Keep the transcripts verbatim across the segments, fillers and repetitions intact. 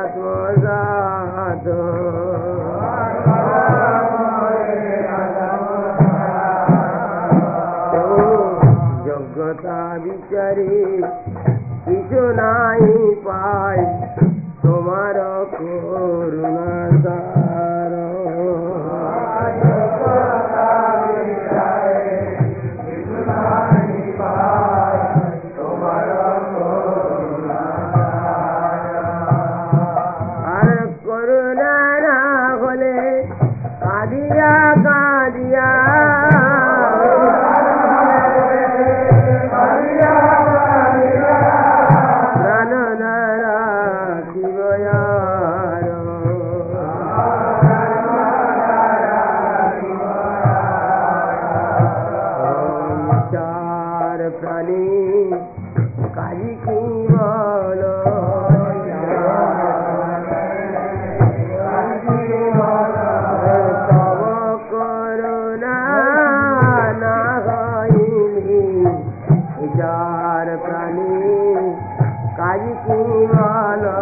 আত্মজাত যোগ্যতা বিচারে কিছু নাই পাই তোমার করুণা দ্বার আর করুণা না হলে কাঁদিয়া কাঁদিয়া প্রাণী কাজী কি বলো তব করুণা না হইলি যার প্রাণী কাজী কি বলো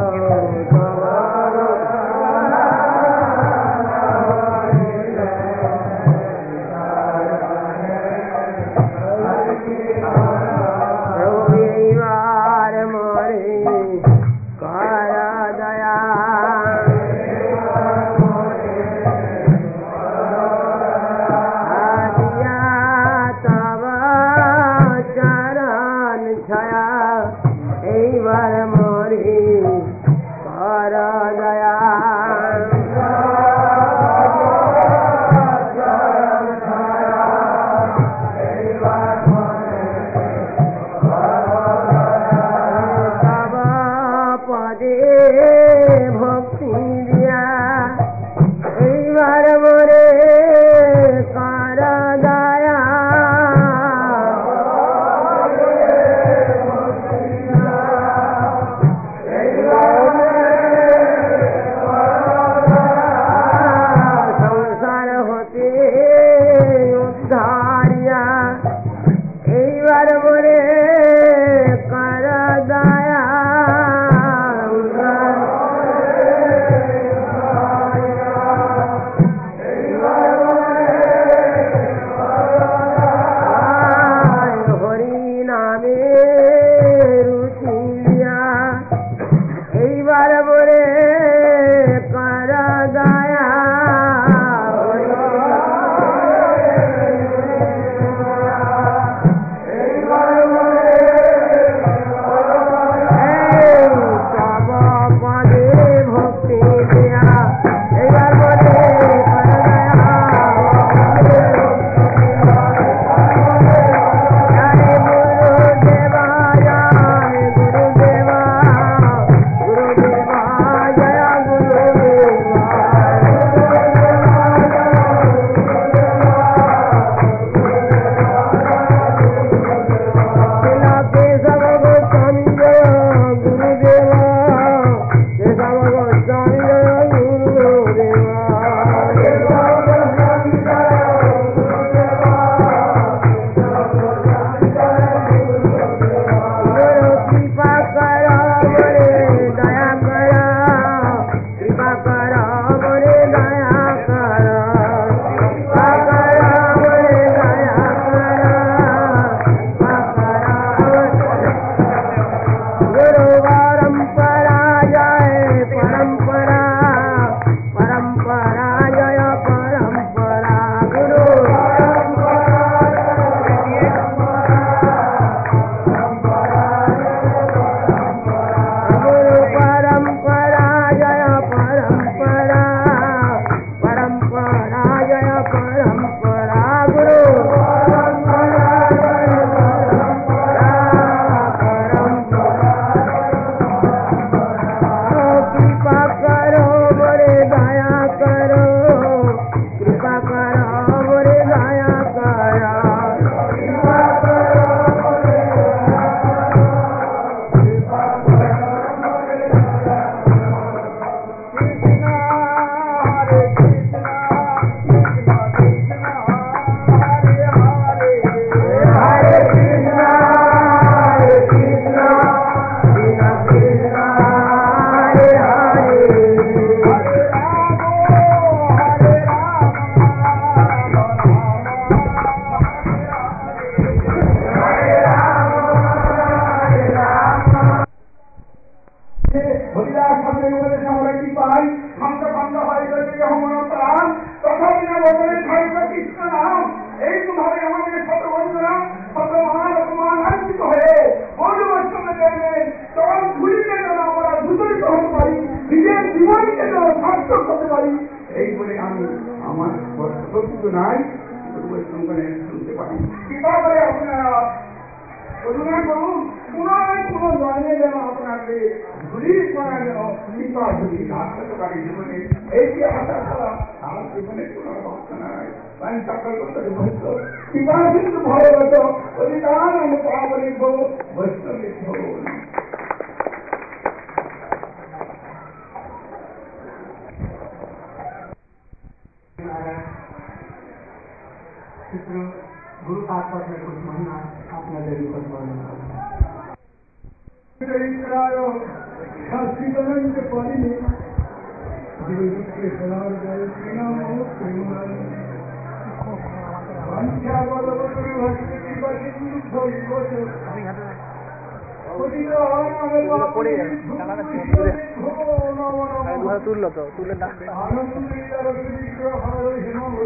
এইবার মরি কর দয়া তব পদে ভক্তি দিয়া এইবার মরে কর দয়া এইবার বলে কর দয়া হরি নামে রুচি দিয়া এইবার বলে কর দয়া উপদেশে আমরা কি পাই? ভঙ্গ ভঙ্গ হয় প্রাণ তথাপি না বদলে থাকবে কৃষ্ণ নাম। এইভাবে আমাদের শত বন্ধুরা শত মান অপমান আর্জিত হয়ে বন্ধু বৈষ্ণবের জন্য চরম ধুলিতে যেন আমরা দূষিত হতে পারি, নিজের জীবনকে যেন সার্থক হতে পারি, এই বলে আমি আমার বস্তু নাই শুনতে পারি। কৃপা করে আপনারা করুণা করুন, পুনরায় পুনঃ জানিয়ে যেন আপনাকে ধুলির করা যেন কৃপা ধুলি আসতে পারি জীবনে। এই যে আশা করা আমার জীবনে কোনো অবস্থা নাই। আমি সকল করতে বৈষ্ণ কৃপা কিন্তু ভগবত অধিকার আমি পাপ লিখব বৈষ্ণ লিখব। गुरु साहब में कुछ महीना आपने देवी पर चरित्राय शास्त्रीकरण के पाली में जीवन के सलार जय श्री नाम प्रेमराय संख्या बल गुरु भक्ति की बसिंधु थोड़ी कोच ओदिनो आने वाला पड़े चला ना তুললো তুললো তো তুলে না आनंद लीला विग्रह हर हिम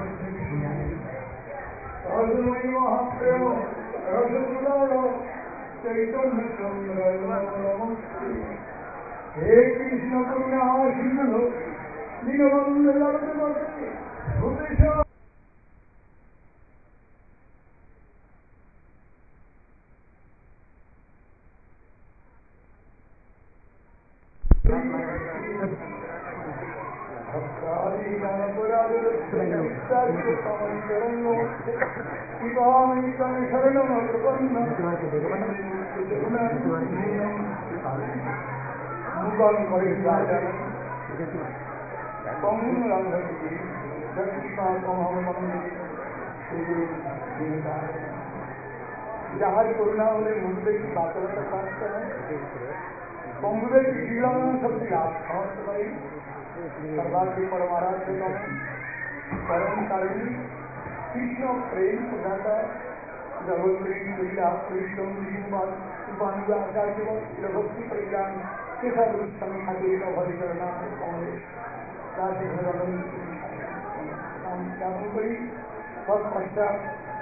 अर्जुन महाप्रेम रसगुल्लाय चैतन्य चंद्राय नमस्ते। हे कृष्ण करुणा सिंधु दीनबंधु जगन्नाथ भूतेश যাহার করুণা হলে মুখদের কি বাচ্চাটা কাটতে হয়, বন্ধুদের কি জীবন শক্তি লাভ সমস্ত পারি সর্বাদ की परमाराध से परम कारिणी कृष्ण प्रेम प्रदाता जगत प्रेम लीला कृष्ण बानु आचार्य भक्ति परिज्ञान के सब समय खातिर का भरी करना और राशि भगवान हम ज्ञापन करी बहुत पश्चात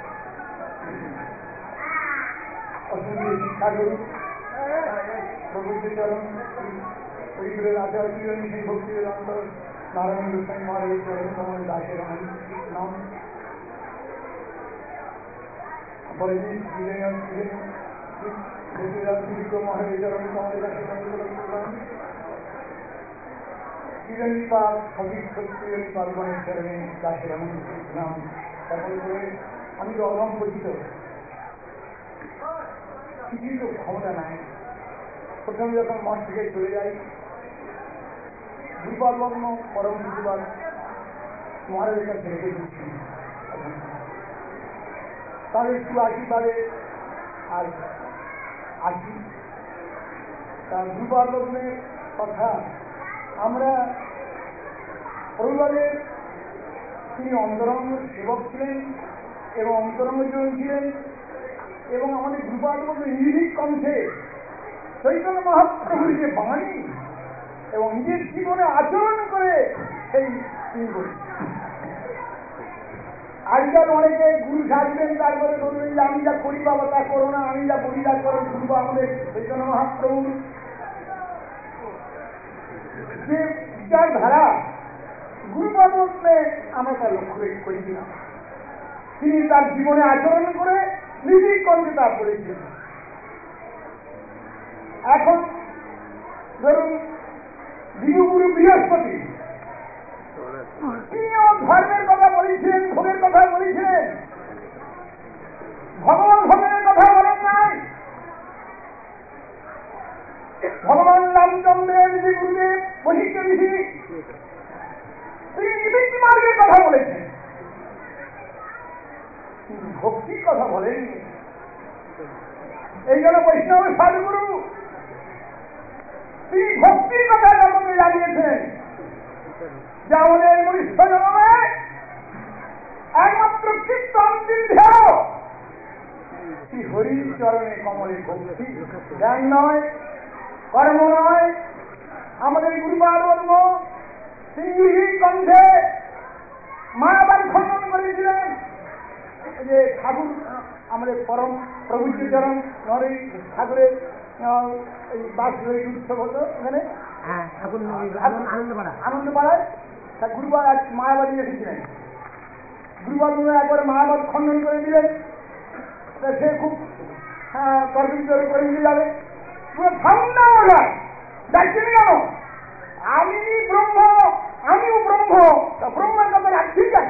असुंदर शिक्षा गुरु प्रभु के चरण आचार्य भक्ति वेदांत नारायण गोस्वामी महाराज चरण कमल दासेर नाम परिजित विजय महाराज चरण कमल दासेर किरणपाल खबीर किरणपाल गणेश्वर दासेर नाम তারপরে করে আমি তো অধম পরিচিত কিছুই তো ক্ষমতা নাই। প্রথমে যখন মঠ থেকে চলে যাই গুরুপাদ লগ্ন পরম গুরুপাদ মহারাজের কাছে রেখে দিচ্ছি, তাদের একটু আশীর্বাদে আর আসি। তার গুরুপাদ লগ্নের কথা আমরা পরিবারের তিনি অন্তরঙ্গ সেবক ছিলেন এবং অন্তরঙ্গ জন ছিলেন এবং আমাদের গুরুপাদ লগ্ন নির্ভীক কণ্ঠে চৈতন্য মহাপ্রভুর যে বাণী এবং নিজের জীবনে আচরণ করে সেই তিনি বলি। আজকাল অনেকে গুরু সাজবেন তারপরে বলবেন যে আমি যা করি বাবা তা করো না, আমি যা বলি তা করো। গুরু আমাদের চৈতন্য মহাপ্রভুর যে বিচারধারা গুরুপাদ লগ্নে আমরা তা লক্ষ্য করি কিনা। তিনি তার জীবনে আচরণ করে নির্ভীক কণ্ঠে তা বলেছেন। এখন ধরুন বিনুগুরু বৃহস্পতি তিনিও ধর্মের কথা বলেছিলেন, ভোগের কথা বলেছিলেন, ভগবান ভগবানের কথা বলেন নাই। ভগবান রামচন্দ্রের যে গুরুদেব বশিষ্ঠ ঋষি তিনি নিবৃত্তি মার্গের কথা বলেছেন, ভক্তির কথা বলেননি। এই জন্য বৈষ্ণব সাধুগুরু তিনি ভক্তির কথা জগতে জানিয়েছেন যে আমাদের মনুষ্য জন্মে একমাত্র কীর্তন বিন্ধেয় শ্রী হরির চরণে কমলে ভক্তি, জ্ঞান নয়, কর্ম নয়, আমাদের গুরুবার বর্ম তিনি কণ্ঠে মায়াবান খণ্ডন করেছিলেন। যে ঠাকুর আমাদের পরম প্রভুজি চরণ নরে ঠাকুরের এই বাস উৎসব হতো এখানে আনন্দ পাড়ায়, তা গুরুবার আজ মায়াবাদী এসেছিলেন। গুরুবার একবারে মায়াবাদ খণ্ডন করে দিলেন। সে খুব তর্কিত করে দিয়ে যাবে, ঠান্ডা যায় যাচ্ছে না কেন? আমি ব্রহ্ম, আমিও ব্রহ্ম, ব্রহ্মের কথা রাখছি কেন?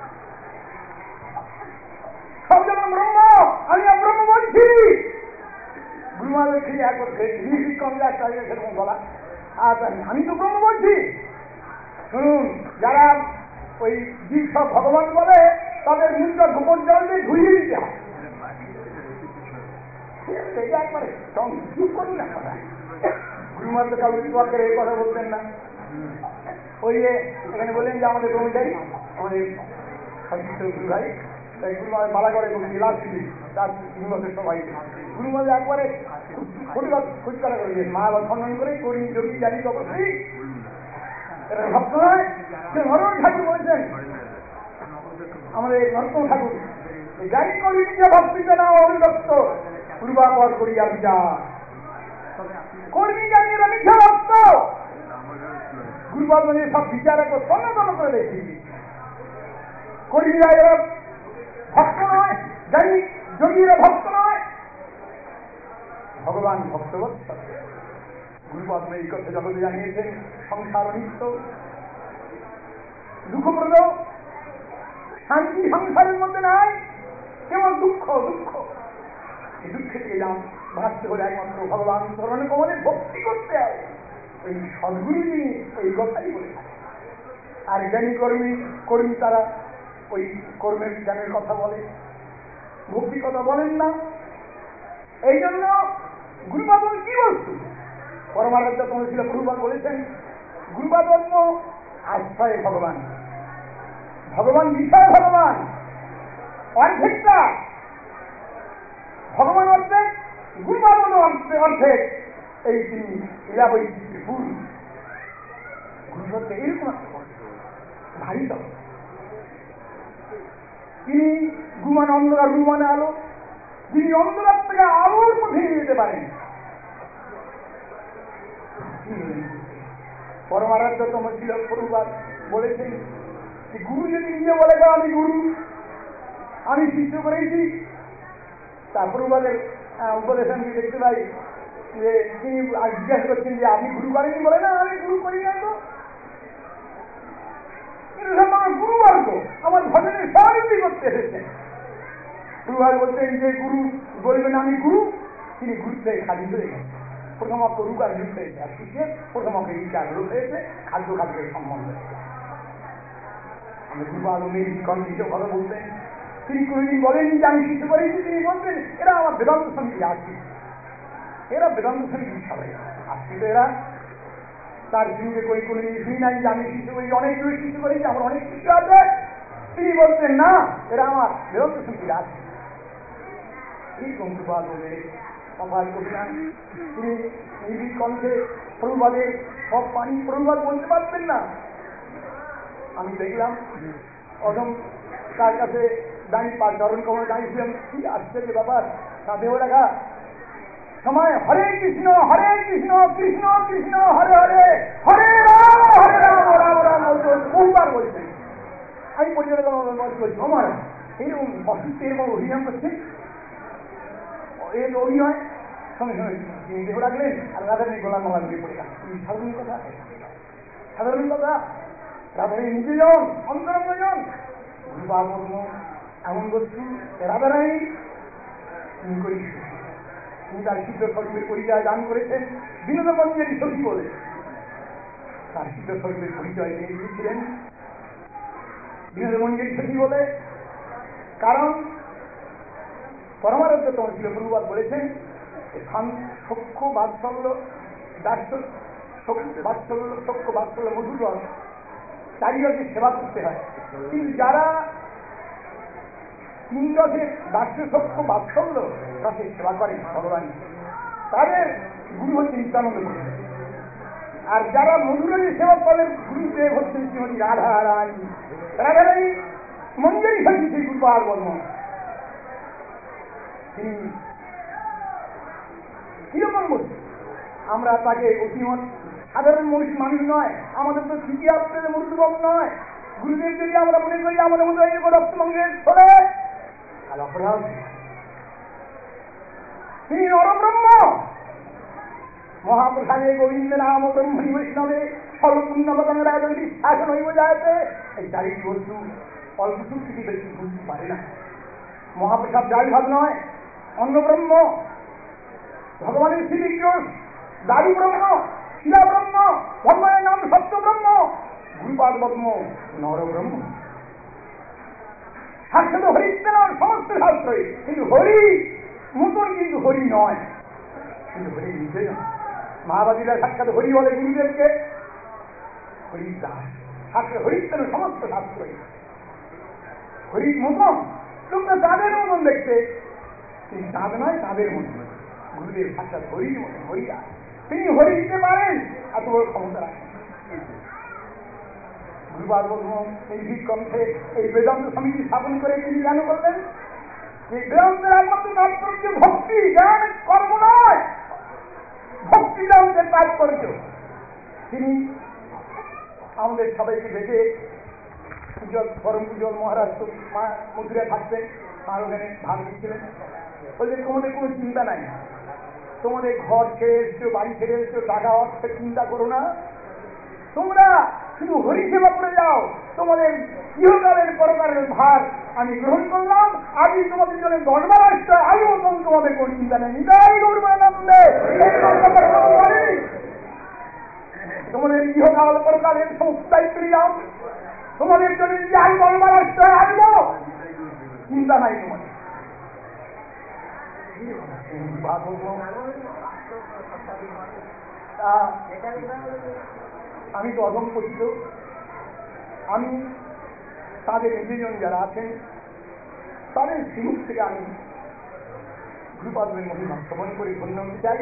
সব যখন ব্রহ্ম, আমি ব্রহ্ম বলছি। গুরুমাদের ঠিক একবার কমে একটা সেরকম বলা, আর আমি তো ব্রহ্ম বলছি। শুনুন, যারা ওই জীব সব ভগবান বলে তাদের মুখটা গোপন জল দিয়ে ধুয়ে দিতে হয়। একবারে চুপ করুন না কথা। গুরুমার তো কাউ বিপক্ষের এই কথা বলতেন না। ওই যে এখানে বললেন যে আমাদের ব্রহ্মচারী আমাদের গুরু ভাই গুরুমার বালা করে লাভ ছিলি তার তিন বছর সবাই গুরুমাদের একবারে খুচকারা করে দিয়েছে। মা আবার খণ্ডন করে করি যদি জানি তপস্বী এটা ভক্ত নয়। সে নরম ঠাকুর বলেছেন আমাদের নরতম ঠাকুর, জানি করি নিজে ভক্তিতে না অনুরক্ত পূর্বাপর করিয়া বিচার কর্মী জানি এরা মিথ্যা ভক্ত। গুরুবার মানে সব বিচার একবার সন্ন্যতন করে দেখেছি। কর্মীরা এরা ভক্ত নয়, জানি যোগীরা ভক্ত নয়, ভগবান ভক্তবৎস। গুরুপাদ এই কথা জগতে জানিয়েছেন সংসার অনিত্য দুঃখপ্রদ, শান্তি সংসারের মধ্যে নাই, কেবল দুঃখ দুঃখ। এই দুঃখে থেকে যান বাঁচতে হলে একমাত্র ভগবান চরণে কমলে ভক্তি করতে হবে। এই সদ্গুরুজি এই কথাই বলে থাকে। আর জ্ঞানী কর্মী কর্মী তারা ওই কর্মের জ্ঞানের কথা বলে, ভক্তি কথা বলেন না। এই জন্য গুরুপাদ কি বস্তু? পরমারাধ্য ছিল গুরুপাদ বলেছেন গুরুপাদ আশ্রয় ভগবান, ভগবান বিষয় ভগবান অর্ধেকটা ভগবান অর্ধেক, গুরুপাদ অর্ধেক। এই তিনি লীলাবৈচিত্র্য ফুল গুরুপথে এইরকম ভারী তো তিনি গুরুমানে অন্ধকার গুরুমানে আলো, যিনি অন্ধকার থেকে আলোর মধ্যে নিয়ে যেতে পারেন। পরমারাধ্য তম ছিল প্রভুপাদ বলেছেন গুরু যদি নিজে বলে আমি গুরু, আমি শিষ্য করেছি, তা প্রভুপাদের উপদেশ আমি দেখতে পাই যে তিনি জিজ্ঞাসা করছেন যে আপনি গুরু করেনি, বলে না আমি গুরু করি না। তো কিন্তু আমার গুরুবর্গ আমার ভজনের সহযোগী করতে এসেছেন। গুরুভাই বলতেন যে গুরু বলবেন আমি গুরু, তিনি গুরুত্বে খালি হয়ে গেছেন। প্রথম অক্ষ রূপ আর রূপ হয়েছে, আর শিষ্যের প্রথম অক্ষে ইচ্ছা রূপ হয়েছে, খাদ্য খাদ্যের সম্বন্ধ হয়েছে। আমি গুরু আলমের কণ্ঠিত কথা বলতেন, তিনি কোনদিন বলেননি যে আমি শিশু করেছি, তিনি বলতেন এরা আমার বেদান্ত সমিতি আসছি, এরা বেদান্ত সমিতি সবাই আসছি তো এরা। তার সঙ্গে কই কোনদিন শুনি নাই যে আমি শিশু করি, অনেক দূরে শিশু করেছি, আমার অনেক শিশু আছে। তিনি বলতেন না এরা আমার বেদান্ত সমিতি আসছে। এই গুরু আলমের সভায় করলেন তিনি নির্ভীক কণ্ঠে প্রভুপাদের সব পানি প্রভুপাদ বলতে পারতেন না। আমি দেখলাম অদম তার কাছে দাঁড়িয়ে পা চরণ কমল দাঁড়িয়েছিলাম, কি আশ্চর্য ব্যাপার। তাদেও রাখা সময় হরে কৃষ্ণ হরে কৃষ্ণ কৃষ্ণ কৃষ্ণ হরে হরে হরে রাম হরে রাম রাম রাম বহুবার বলছেন। আমি পরিচয় বলছি আমার এইরকম অসুস্থ এরকম অভিযান করছে, এর অভিনয় সঙ্গে সঙ্গে তিনি দেহ রাখলেন আর রাধারণী গোলাম মালা দিয়ে পড়ে গেল। সাধারণ কথা, সাধারণ কথা। রাধারণী নিজেজন অন্তরঙ্গজন গুরুপাদ এমন বস্তু রাধারানী তিনি করি, তিনি তার সিদ্ধ স্বরূপের পরিচয় দান করেছেন বিনোদমঞ্জেরই সখী বলে। তার সিদ্ধ স্বরূপের পরিচয় তিনি দিয়েছিলেন বিনোদমঞ্জেরই সখী বলে। কারণ পরমারাধ্য তম ছিল প্রভুপাদ বলেছেন সক্ষ বাৎসল্য দাস্য বাৎসল্য সক্ষ বাৎসল্য মধুর রস চারিরসে সেবা করতে হয়। কিন্তু যারা তিন রসের দাস্য সক্ষ বাৎসল্য রসের সেবা করেন ভগবান, তাদের গুরু হচ্ছে নিত্যানন্দ গুরু। আর যারা মন্দিরের সেবা করেন গুরুদেব হচ্ছেন শ্রীমতী রাধা রানী, তারা গেলেন মঞ্জুরি হয়েছে শ্রী গুরুপাদ বর্ম। তিনি কিরকম বলছি, আমরা তাকে অতিমত সাধারণ মানুষ মানুষ নয়, আমাদের তো স্মৃতি আসতে মূর্তিবম নয়। গুরুদেব যদি আমরা মনে করি আমাদের মধ্যে এরকম রক্তভঙ্গের ছড়ে তাহলে অপরাধ। তিনি নরব্রহ্ম, মহাপ্রসাদে গোবিন্দ নাম ব্রহ্মণি বৈষ্ণবে সর্বপুণ্যবতনের রাজনীতি শাসন হইব যাইতে। এই চারিটি বস্তু অল্প চুক্তি বেশি বুঝতে পারে না। মহাপ্রসাদ যাই ভাব নয়, অন্য ব্রহ্ম, ভগবানের শ্রীবিগ্রহ দারু ব্রহ্ম, শিলা ব্রহ্ম, ভগবানের নাম সত্য ব্রহ্ম, গুরুপাদ ব্রহ্ম নরব্রহ্ম। সাক্ষাৎ হরিত্ব নয় সমস্ত শাস্ত্রই, কিন্তু হরি মতন কিন্তু হরি নয়, কিন্তু হরি নিজে নয়। মায়াবাদীরা সাক্ষাৎ হরি বলে গুরুদেবকে, হরি দাস। সাক্ষাৎ হরিত্ব নয় সমস্ত শাস্ত্রই, হরির মতন লোকটা তাদের মতন দেখতে, তিনি চাঁদ নয় তাদের মতন। গুরুদেব সাক্ষাৎ হরির মতন, হরি দাস। তিনি হরি দিতে পারেন, এত বড় ক্ষমতা রাখেন। গুরুপাদ বর্ম নির্ভীক কণ্ঠে এই বেদান্ত সমিতি স্থাপন করে তিনি কেন করলেন? এই বেদান্তের একমাত্র তাৎপর্য ভক্তি, জ্ঞান, কর্ম নয়, ভক্তি বেদান্তের তাৎপর্য। তিনি আমাদের সবাইকে দেখে পূজল পরম পূজল মহারাজ মন্দিরে থাকতেন, আর ওখানে ভাগ দিচ্ছিলেন। বলছেন তোমাদের কোনো চিন্তা নাই, তোমাদের ঘর ছেড়ে এসছো, বাড়ি ছেড়ে এসছো, টাকা অর্থের চিন্তা করো না, তোমরা শুধু হরি সেবা করে যাও। তোমাদের ইহকালের পরকালের ভার আমি গ্রহণ করলাম, আজই তোমাদের জন্য দশবার আসছে, আজ মতন তোমাদের কোন চিন্তা নেই। নিতাই গৌরবানন্দে তোমাদের ইহকাল পরকালের সমস্ত দায়িত্ব যাও, তোমাদের জন্য যদি আজ দশবার আসতে আসবো, চিন্তা নাই তোমাদের। আমি তো অধম পতিত, আমি তাদের নিজেজন যারা আছেন তাদের শ্রীমুখ থেকে আমি গুরুপাদের মহিমা শ্রবণ করে ধন্য হতে চাই।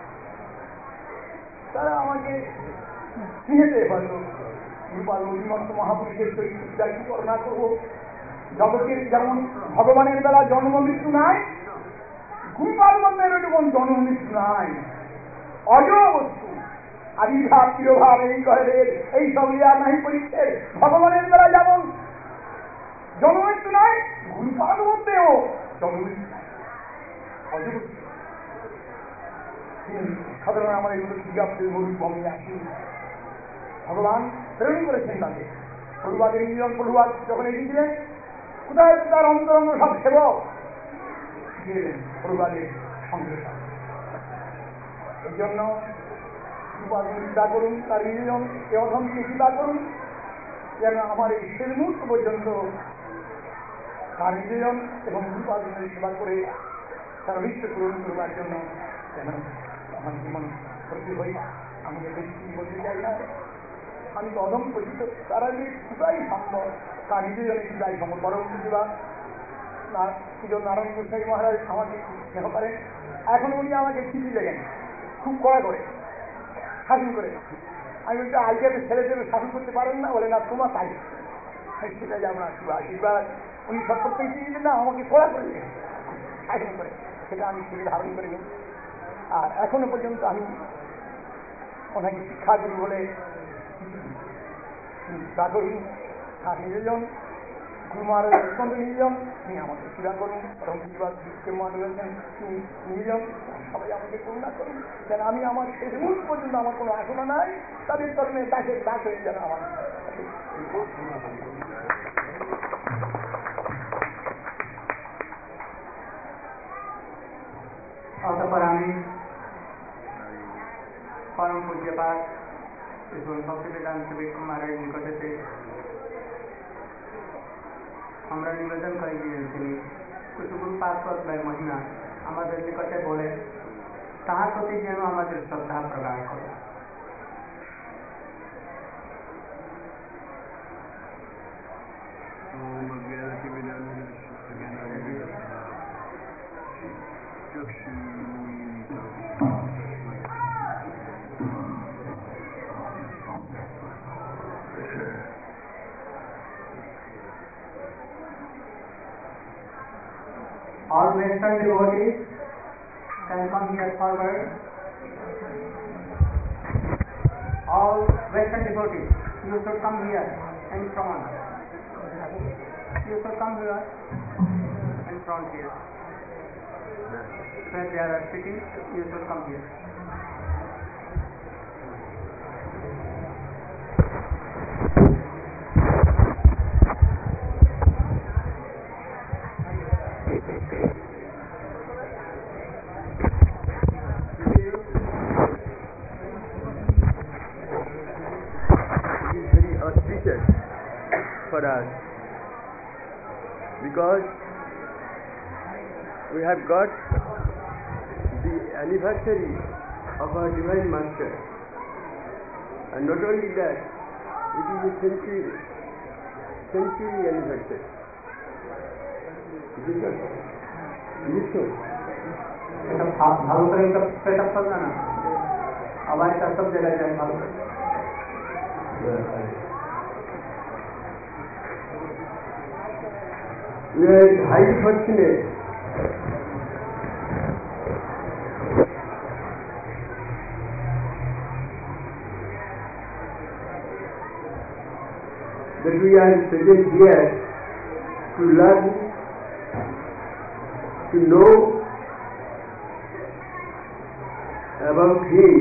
তারা আমাকে চিনেতে হয়তো গুরুপাদ অভিমন্ত মহাপুরুষের চরিত্র কি করোনা করবো। জগতের যেমন ভগবানের বেলা জন্ম মৃত্যু নাই, গুরুপাদ বন্ধের যেমন জন্ম মৃত্যু নাই, অজয় বস্তু, আবির্ভাব তিরোভাব এই কহের এই সব আর নাই পরিচ্ছেদ। ভগবানের বেলা যেমন জন্মমৃত্যু নয়, গুরুপাদ মধ্যেও জন্মমৃত্যু অজয় বস্তু। সাধারণ আমার এগুলো বিজ্ঞাপনের গরুর বমি আসি, ভগবান প্রেরণ করেছেন তাকে। পড়ুয়াদের নিজন পড়ুয়া যখন এসেছিলেন, কোথায় তার অন্তরঙ্গ সব সেবক গিয়েলেন পড়ুয়াদের সঙ্গে। এই জন্য গুরুপাদকে চিন্তা করুন, তার নিজন এ অধমকে চিন্তা করুন, যেন আমার এই শেষ মুহূর্ত পর্যন্ত তার নিজন এবং গুরুপাদের সেবা করে তার অভিষ্ট পূরণ করবার জন্য যেন আমার জীবন ক্ষতি হই। আমি বেশি বলতে চাই না, আমি তো অদম পরিচিত, তারা যে সুতাই সম্ভব তার নিজের জন্য সুতাই সম্ভব। বরং প্রতিভা না পুজো নারায়ণ গোস্বামী মহারাজ আমাকে স্নেহ করেন, এখন উনি আমাকে চিঠি লেখেন খুব কড়া করে, শাসন করে। আমি বলছি আজকের ছেলেদের শাসন করতে পারেন না, বলে না তোমার তাই সেটা যে আমরা আশীর্বাদ। উনি সব করতে দিলেন না, আমাকে কড়া করে শাসন করে, সেটা আমি শিখে ধারণ করে নিই। আর এখনো পর্যন্ত আমি ওনাকে শিক্ষাগুরু বলে চিন্তা করুন। আর নিজেজন গুরু মহারাজ অত্যন্ত নিজজন, তিনি আমাকে সেবা করুন। রয়েছেন তিনি নিজজন, সবাই আমাকে করুণা করুন যেন আমি আমার শেষ মুহূর্ত পর্যন্ত আমার কোনো আশঙ্কা নাই, তাদের তরণে দাসের দাস হয়ে যেন আমার। অতঃপর আমি পরম পূজ্যপাদ এবং ভক্তিবেদান্ত বিক্রমারের নিকটে আমরা নিবেদন করে দিয়েছি গুরুপাদ পদ্মের মহিমা আমাদের নিকটে বলে তাহার প্রতি যেন আমাদের শ্রদ্ধা প্রকাশ করে। All Western devotees can come here forward. All Western devotees, you should come here in front. You should come here in front here. Where they are sitting, you should come here. For us, because we have got the anniversary of our Divine Master, and not only that, it is a century, century anniversary. Is it not? Is it so? এটা ভালো করে একটা setup করবে না, আওয়াজটা সব জায়গায় যায় ভালো করে। We are highly fortunate that we are present here to learn, to know about Him,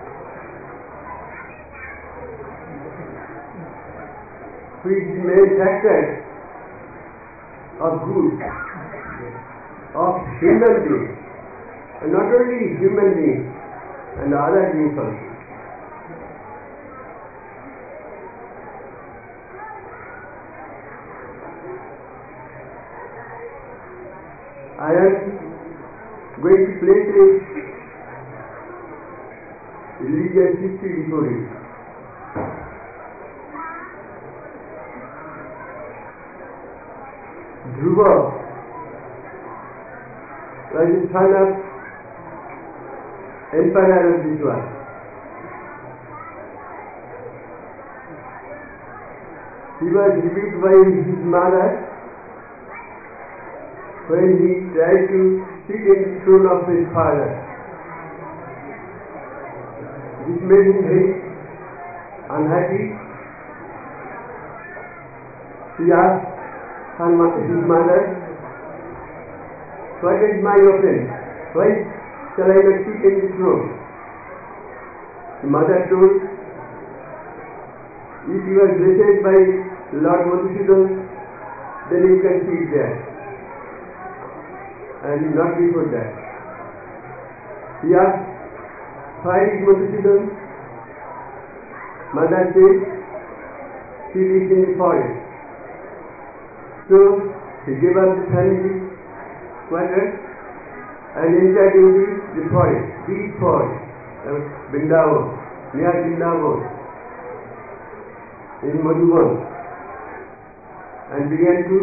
who is the main factor of good, of human beings, and not only human beings, and other beings also. I am going to place a religious history before you. Dhruva was the son of Emperor of this world. He was rebuked by his mother when he tried to sit in the throne of his father. This made him very unhappy. He asked her, his mother, "What is my offense? Why shall I not sit in the throne?" The mother told, "If you are blessed by Lord Madhusudan, then you can sit there, and not before that." He asked, "Why is Madhusudan?" Mother said, "He lives in the forest." So he gave up the family quarter and entered into the forest, deep forest, Vrindavan, near Vrindavan, in Madhuban, and began to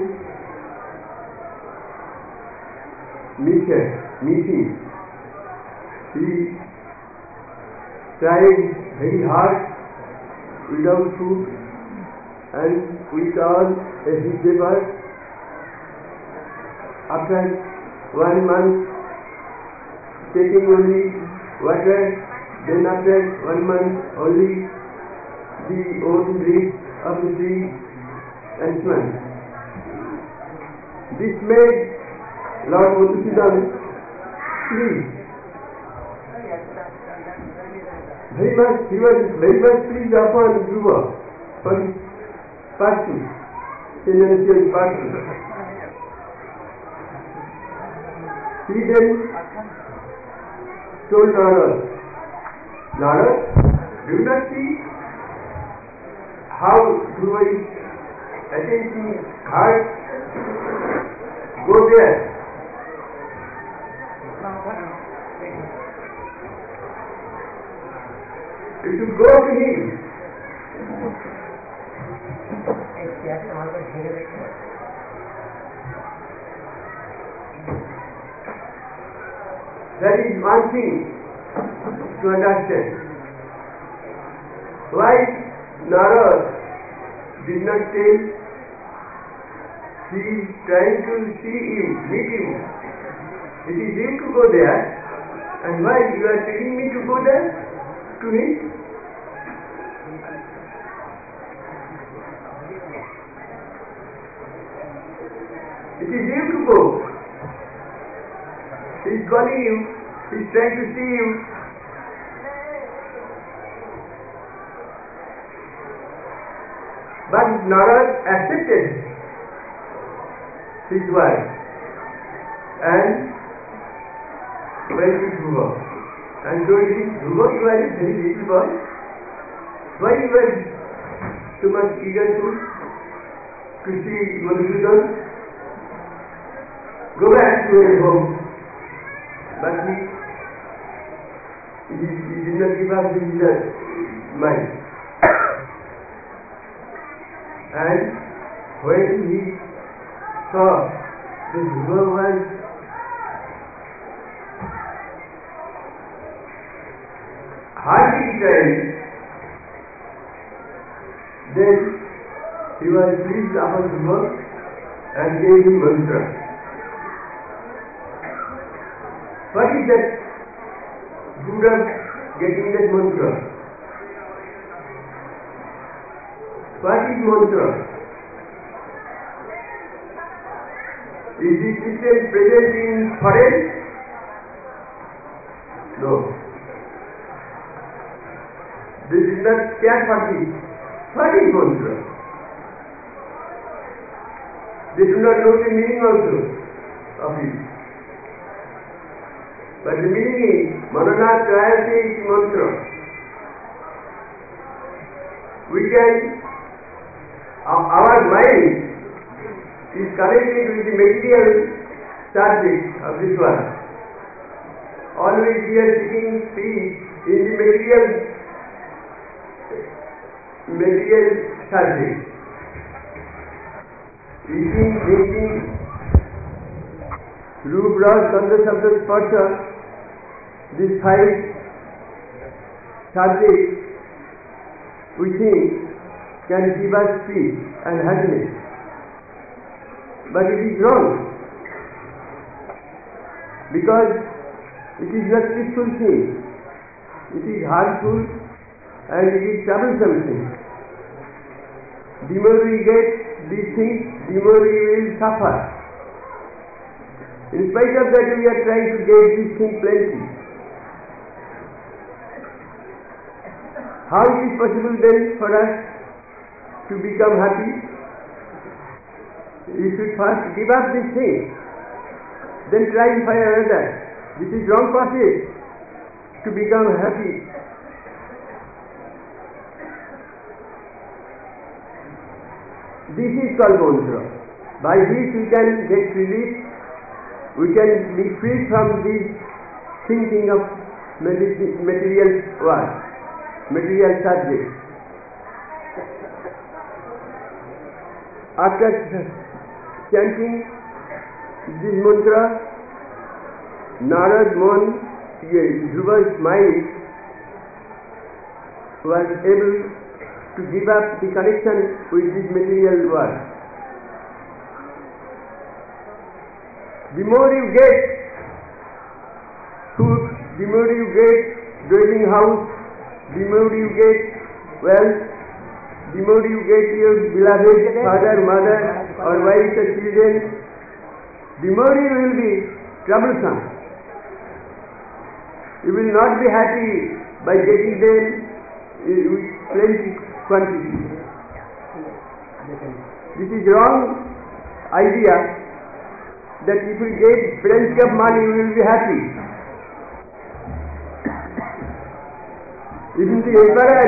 meet her, meet him. He tried very hard without food and with all his effort. After one month taking only water, then after one month only the own leaves of the tree and plant. This made Lord Madhusudan pleased. Very much, he was very much pleased upon Dhruva for his pursuit, financial pursuit. He then told Narad, "Narad, do you not see how Dhruva is attaining heart? Go there." You should go to him. That is one thing to understand. Why Narad did not tell, he is trying to see him, meet him, It is him to go there. And why you are telling me to go there? To him? It is him to go. He is calling you. He is trying to see you. But Narad accepted his wife and went to Dhruva and told him, Dhruva, you are a very little boy. Why you were too much eager to, to see Madhusudan? Go back to your home. But he, he, he did not give up his uh, mind. And when he saw the Dhruva was hardly determined, then he was pleased upon Dhruva and gave him mantra. What is that good of getting that mantra? What is mantra? Is this system present in forest? No. This is not cat party. What is mantra? They do not know the meaning also of it. But the meaning is Manana Trayate iti mantra. We can, our mind is connected with the material subject of this world. Always we are seeking peace in the material material subject. Eating, drinking, Roop, Ras, Gandha, Shabda, Sparsha, these five subjects we think can give us peace and happiness. But it is wrong, because it is not peaceful thing. It is harmful and it is troublesome thing. The more we get these things, the more we will suffer. In spite of that, we are trying to get these things plenty. How it is possible then for us to become happy? We should first give up this thing, then try and find another. This is wrong process to become happy. This is called mantra. By this we can get relief, we can be free from this thinking of material world, material subject. After chanting this mantra, Narad Mon, Dhruva's mind was able to give up the connection with this material world. The more you get food, the more you get dwelling house, the more you get wealth, the more you get your beloved father, mother, or wife or children, the more you will be troublesome. You will not be happy by getting them with plenty quantity. This is wrong idea that if you get plenty of money you will be happy. Even the emperor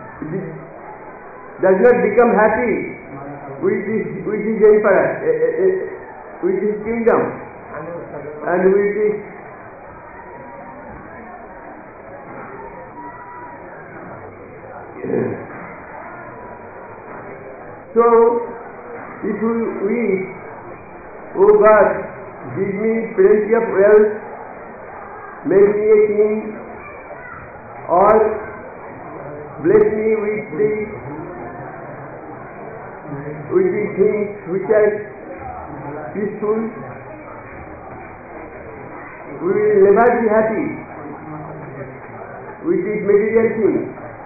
does not become happy with his, with his emperor, uh, uh, uh, with his kingdom, and with his so, if we wish, oh God, give me plenty of wealth, make me a king, or bless me with the with the things which are peaceful, we will never be happy with these material things.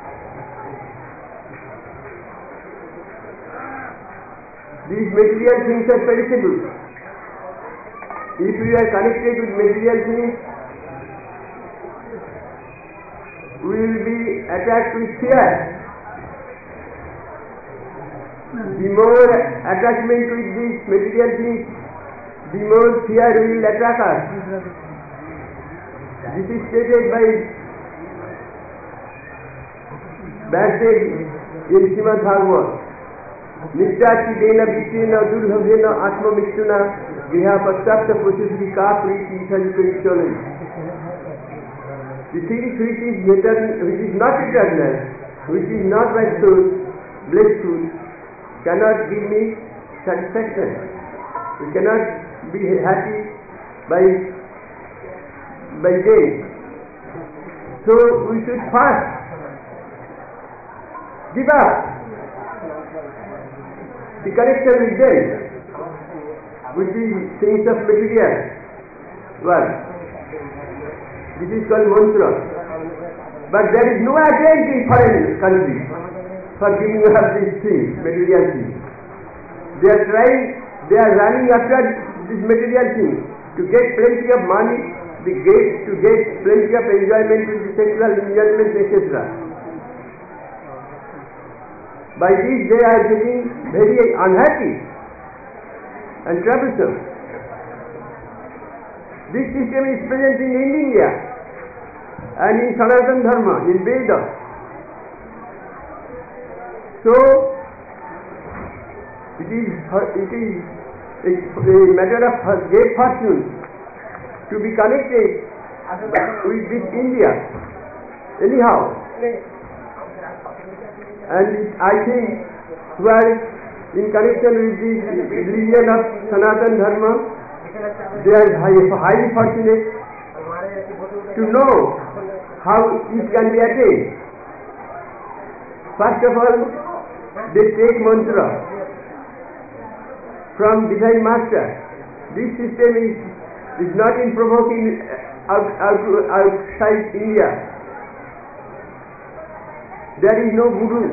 These material things are perishable. If we are connected with material things, we will be attacked with fear. The more attachment with these material things, the more fear will attack us. This is stated by Vyasadeva in Srimad Bhagavad. Nityati dena vittena durlabhena atma mittuna griha paschapta processi ka priti sanjukari cholai. The things which is eternal, which is not eternal, which is not my soul, blissful, cannot give me satisfaction. We cannot be happy by by day. So we should fast. Give up the connection with them, with the things of material world. This is called mantra. But there is no attempt in foreign countries for giving up these things, material things. They are trying, they are running after these material things to get plenty of money, to get, to get plenty of enjoyment with the sexual enjoyment, et cetera. By this they are getting very unhappy and troublesome. This system is present in India and in Sanatana Dharma, in Veda. So, it is, it is a, a matter of great fortune to be connected with this India. Anyhow, and I think who are in connection with the religion of Sanatana Dharma, they are highly fortunate to know how it can be attained. First of all, they take mantra from Divine Master. This system is, is not in provoking out, out, outside India. There is no guru.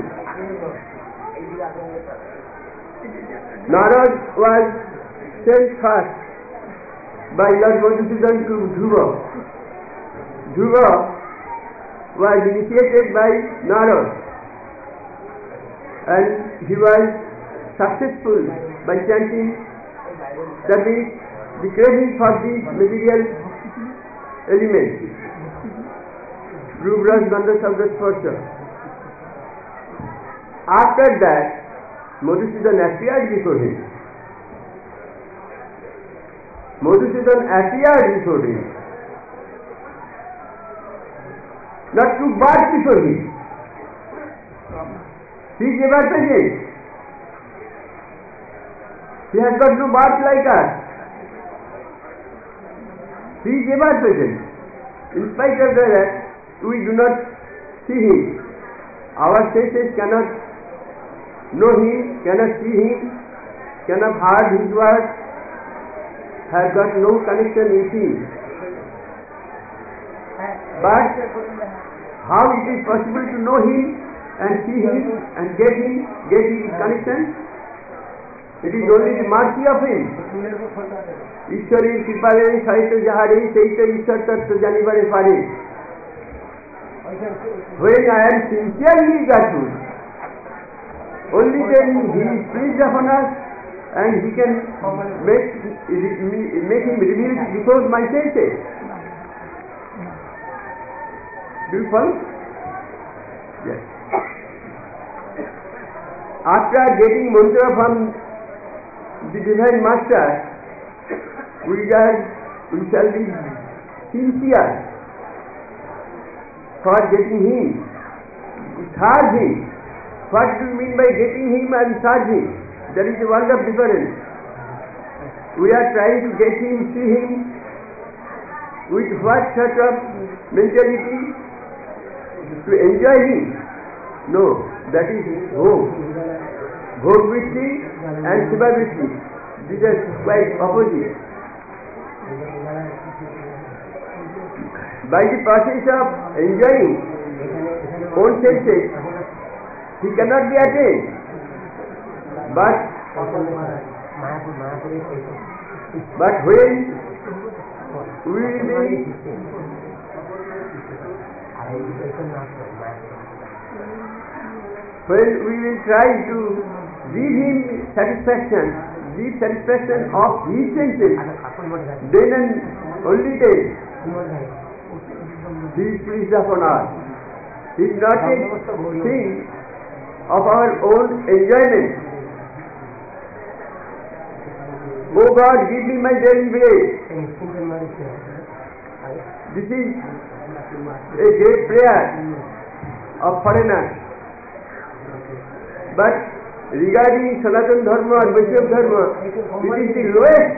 Narad was sent first by Lord Madhusudan to Dhruva. Dhruva was initiated by Narad, and he was successful by chanting, that is, the craving for these material elements. Rup Ras Gandha Sabda Sparsha. After that, Madhusudan appeared before him. Madhusudan appeared before him. Not took birth before him. He is ever present. He has got no birth like us. He is ever present. In spite of that, we do not see him. Our senses cannot know him, cannot see him, cannot hear his words, have got no connection with him. But how it is possible to know him and see him and get him, get his connection? It is only the mercy of him. Ishwarir Kripare Saito Jahare Saito Ishwar Tattva Janibare Pare. When I am sincerely grateful, only then he is pleased upon us and he can make, make him reveal before my senses. Do you follow? Yes. After getting mantra from the Divine Master, we are, we shall be sincere for getting him, serve him. What do you mean by getting him and serve him? There is a world of difference. We are trying to get him, see him, with what sort of mentality? To enjoy him. No, that is Bhog. Bhog Vritti and Shiva Vritti. These are quite opposite. by the process of enjoying own senses, he cannot be attained. But, but when we will be when we will try to give him satisfaction, give satisfaction of his senses, then and only then he is pleased upon us. He is not a thing of our own enjoyment. O God, give me my daily bread. This is a great prayer of foreigners. But regarding Sanatana Dharma and Vaishnava Dharma, it is the lowest,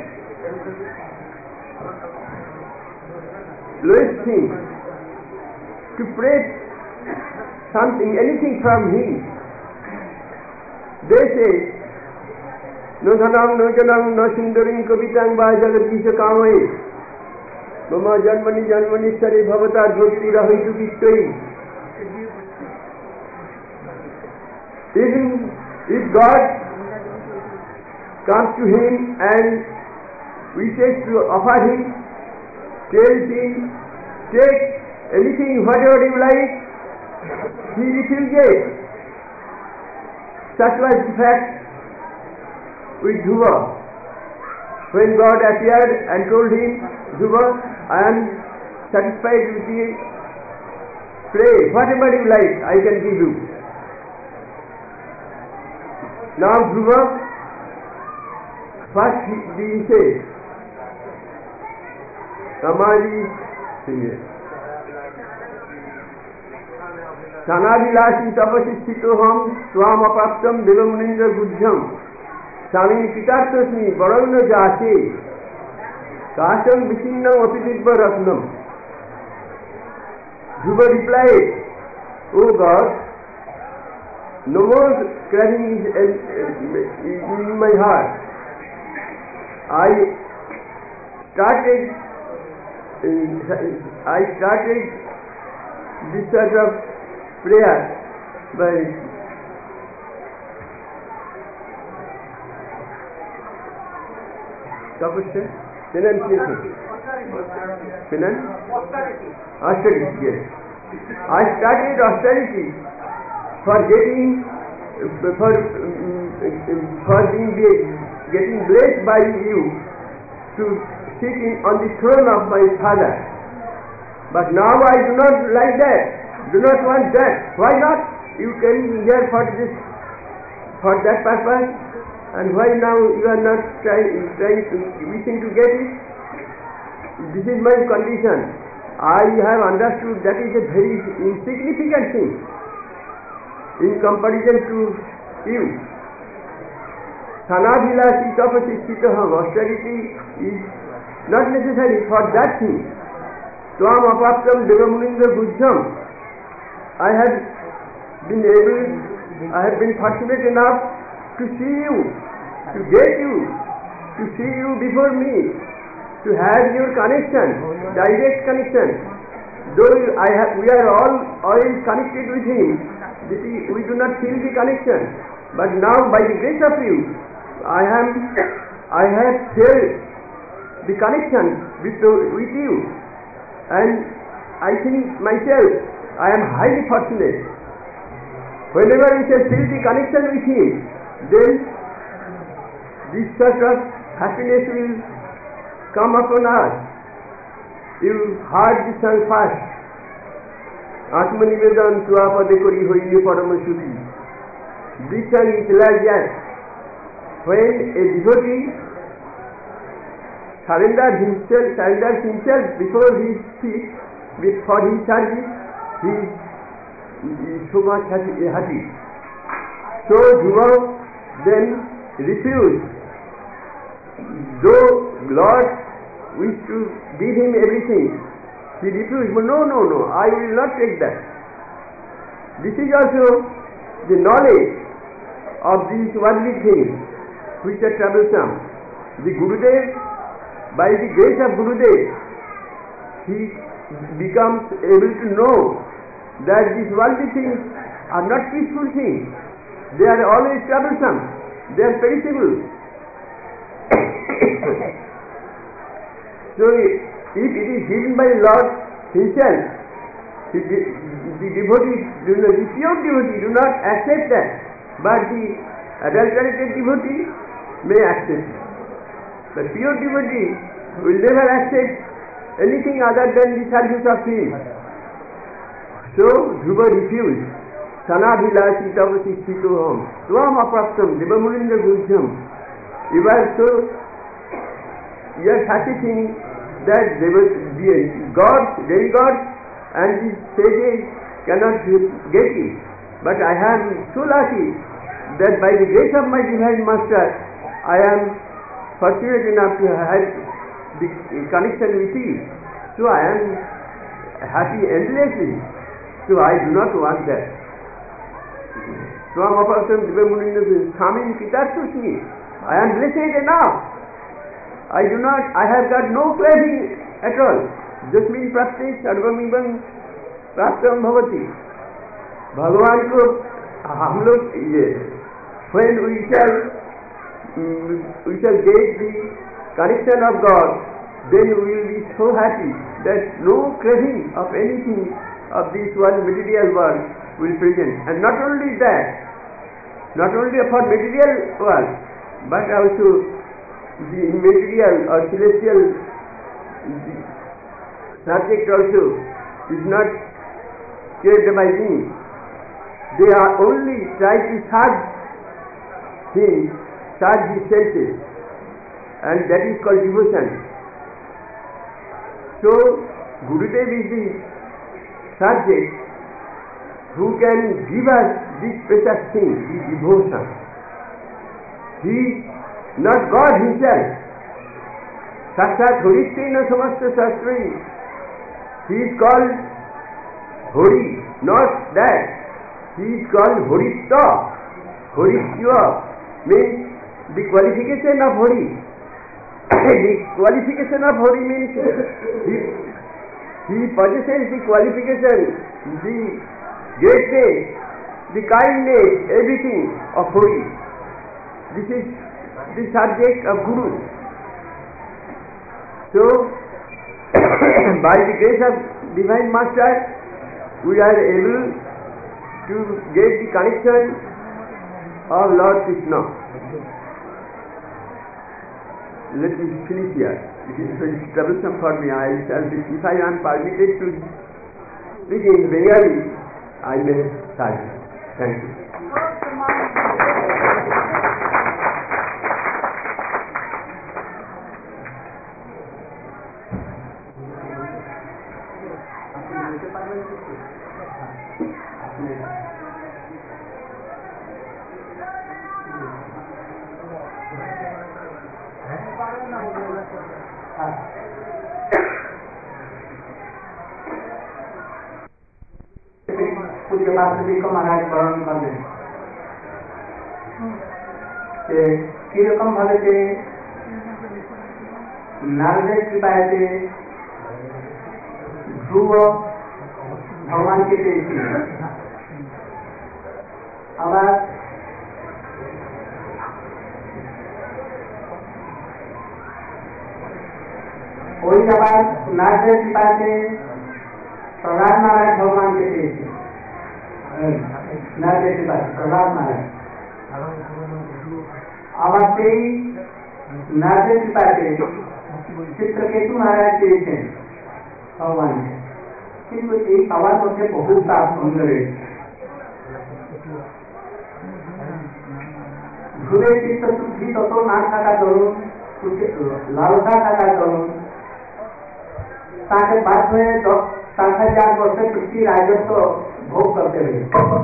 lowest thing to pray something, anything from him. They say, no dhanam, no janam, no sundarim kavitang bhajagat kisha kamai, mama janmani janmani sare bhavata dhoti rahitu kishtoi. Even if God comes to him and wishes to offer him, tells him, take anything, whatever you like, he refuses. Such was the fact with Dhruva. When God appeared and told him, Dhruva, I am satisfied with you, pray, whatever you like, I can give you. Now Dhruva, first he, he says, Kamali Singh, Sanadilasi tapasistitoham swam apaptam devamunindra buddham Sami pitartasmi varavna jase Kasam visinnam apidibba ratnam. Dhruva replied, O God, no more craving is in my heart. I started, I started this sort of prayer by tapasya, renunciation, penance, austerity. Yes, I started austerity for getting, for, for being getting blessed by you to sit in, on the throne of my father. But now I do not like that, do not want that. Why not? You came here for this, for that purpose, and why now you are not trying, trying to, wishing to get it? This is my condition. I have understood that is a very insignificant thing in comparison to you. Sanadilasi tapasistitoham, austerity is not necessary for that thing. Swam apaptam devamunindra buddham. I have been able, I have been fortunate enough to see you, to get you, to see you before me, to have your connection, direct connection. Though I have, we are all always connected with him, we do not feel the connection, but now by the grace of you, I am, I have felt the connection with, with you, and I think myself, I am highly fortunate. Whenever we shall feel the connection with him, then this sort of happiness will come upon us. You heard the song first. Atmanivedan tuapade kori hoine paramasuti. This song is like that. When a devotee surrenders himself, surrenders himself before his feet, for his service, he is so much happy. happy. So Dhruva then refused. Though Lord wished to give him everything, he refused. But no, no, no, I will not take that. This is also the knowledge of these worldly things which are troublesome. The Gurudev, by the grace of Gurudev, he becomes able to know that these worldly things are not peaceful things. They are always troublesome. They are perishable. So if it is given by the Lord Himself, the, the devotees, do not, the pure devotee do not accept that, but the adulterated devotee may accept it. But pure devotee will never accept anything other than the service of Him. So Dhruva refused. Sanabhilashi tavasishito hom tvam apraptam devamulinda gujjam. You are so, you are such a thing that they were, the gods, demigods and the sages cannot get it. But I am so lucky that by the grace of my divine master I am fortunate enough to have the connection with you. So I am happy endlessly. So I do not want that. Swam apasam divamulinda samin kitartusmi. I am blessed enough. I do not, I have got no craving at all. Jasmin practice sarvamibam praptam bhavati. Bhagavan ko hum log ye, when we shall we shall get the connection of God, then we will be so happy that no craving of anything of this one material world will present. And not only that, not only for material world, but also the immaterial or celestial subject also is not cared by me. They are only try to serve Him, serve His senses, and that is called devotion. So Gurudev is the subject who can give us this precious thing, this devotion. He is not God Himself. Sakshat Horistena Samasta Shastri. He is called Hori, not that. He is called Horista. Horistya means the qualification of Hori. The qualification of Hori means he, he possesses the qualification, the greatness, the kindness, everything of Hori. This is the subject of Guru. So, by the grace of Divine Master, we are able to get the connection of Lord Krishna. Let me finish here. It is very troublesome for me. I shall be, if I am permitted to speak in Bengali, I may start. Thank you. पूज्य वासुदेव को महाराज वर्णन करते किरकम भावे से नारद कृपा से ध्रुव भगवान के तेजी आवाज वही आवाज नारद कृपा से प्रहलाद महाराज भगवान के तेजी नारद कृपा प्रहलाद महाराज आवाज से ही नारद कृपा से चित्रकेतु महाराज के थे भगवान के किंतु एक आवाज होते बहुत साफ सुंदर है ध्रुवे चित्त शुद्धि तत्व ना थाका करूं लालसा थाका करूं ताकि बाद में सात हजार वर्ष पृथ्वी राजस्व भोग करते रहे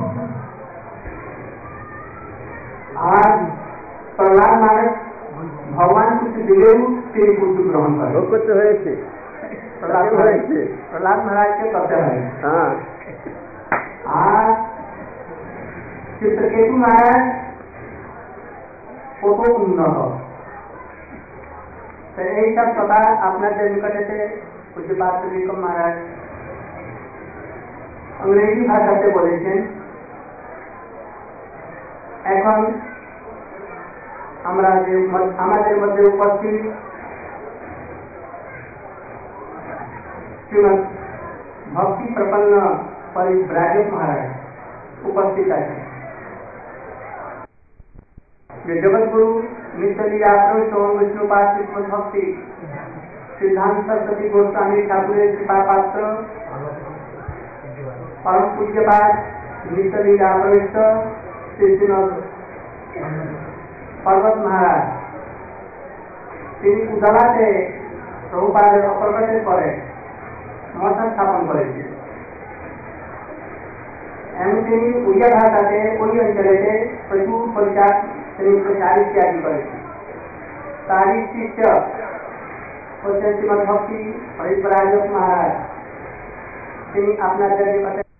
आज प्रहलाद महाराज भगवान कुछ दिले तेरी पुत्र ग्रहण करे कुछ হয়েছে प्रहलाद महाराज प्रहलाद महाराज के करते रहे हाँ आज चित्रकेतु महाराज কত উন্নত তো এই সব কথা আপনাদের নিকটে পূজ্যপাত ত্রিবিক্রম মহারাজ अंग्रेजी ভাষাতে বলেছেন। এখন আমরা যে আমাদের মধ্যে উপস্থিত শ্রীমৎ ভক্তি প্রপন্ন परिव्राजक महाराज उपस्थित আছে। जो जगत गुरु नित्य लीला सोम विष्णुपाद श्रीमद भक्ति सिद्धांत सरस्वती गोस्वामी ठाकुर कृपा पात्र परम पूज्यपाद नित्य लीला प्रविष्ट श्री श्रीमद पर्वत महाराज তিনি উদালাতে প্রভুপাদের অপ্রকাশের পরে মঠা স্থাপন করেছিলেন এবং তিনি উড়িয়া ভাষাতে ওই অঞ্চলেতে প্রচুর প্রচার তিনি প্রচার ইত্যাদি করেছেন। তারই শিষ্য হচ্ছেন শ্রীমদ ভক্তি হরিপ্রাজক মহারাজ। তিনি আপনাদের